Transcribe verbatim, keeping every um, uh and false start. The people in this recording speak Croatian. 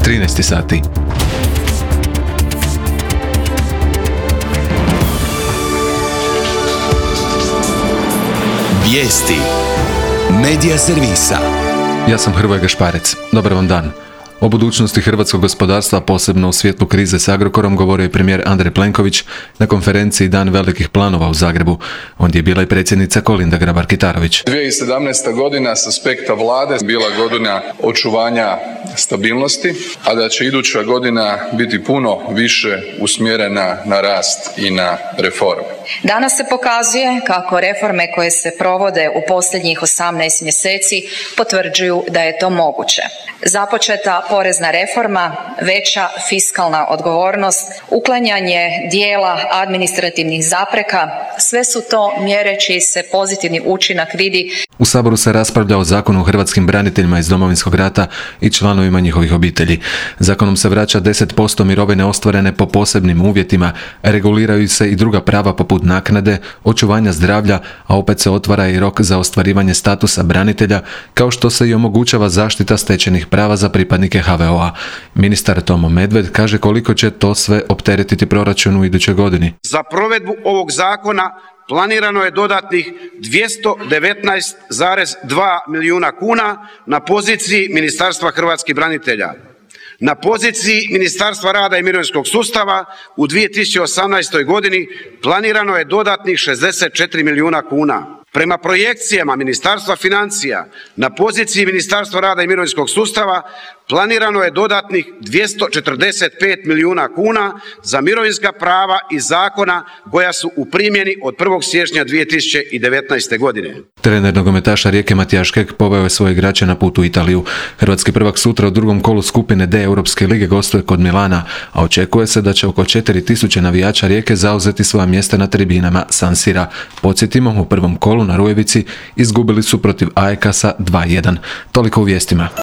trinaest sati. Vijesti Medija servisa. Ja sam Hrvoje Gašparec. Dobar vam dan. O budućnosti hrvatskog gospodarstva, posebno u svjetlu krize s Agrokorom, govorio je premijer Andrej Plenković na konferenciji Dan velikih planova u Zagrebu. Ondje je bila i predsjednica Kolinda Grabar-Kitarović. dvije tisuće sedamnaesta. godina s aspekta vlade bila godina očuvanja stabilnosti, a da će iduća godina biti puno više usmjerena na rast i na reforme. Danas se pokazuje kako reforme koje se provode u posljednjih osamnaest mjeseci potvrđuju da je to moguće. Započeta porezna reforma, veća fiskalna odgovornost, uklanjanje dijela administrativnih zapreka, sve su to mjere čiji se pozitivni učinak vidi. U Saboru se raspravlja o Zakonu o hrvatskim braniteljima iz Domovinskog rata i članovima njihovih obitelji. Zakonom se vraća deset posto mirovine ostvarene po posebnim uvjetima, reguliraju se i druga prava poput naknade, očuvanja zdravlja, a opet se otvara i rok za ostvarivanje statusa branitelja, kao što se i omogućava zaštita stečenih prava za pripadnike ha ve o a. Ministar Tomo Medved kaže koliko će to sve opteretiti proračun u idućoj godini. Za provedbu ovog zakona planirano je dodatnih dvjesto devetnaest zarez dva milijuna kuna na poziciji Ministarstva hrvatskih branitelja. Na poziciji Ministarstva rada i mirovinskog sustava u dvije tisuće osamnaestoj. godini planirano je dodatnih šezdeset četiri milijuna kuna. Prema projekcijama Ministarstva financija na poziciji Ministarstva rada i mirovinskog sustava planirano je dodatnih dvjesto četrdeset pet milijuna kuna za mirovinska prava iz zakona koja su u primjeni od prvog siječnja dvije tisuće devetnaeste. godine. Trener nogometaša Rijeke Matijaš Kek poveo je svoje igrače na put u Italiju. Hrvatski prvak sutra u drugom kolu skupine D Europske lige gostuje kod Milana, a očekuje se da će oko četiri tisuće navijača Rijeke zauzeti svoja mjesta na tribinama San Sira. Podsjetimo, u prvom kolu na Rujevici izgubili su protiv Ajekasa dva jedan. Toliko u vijestima.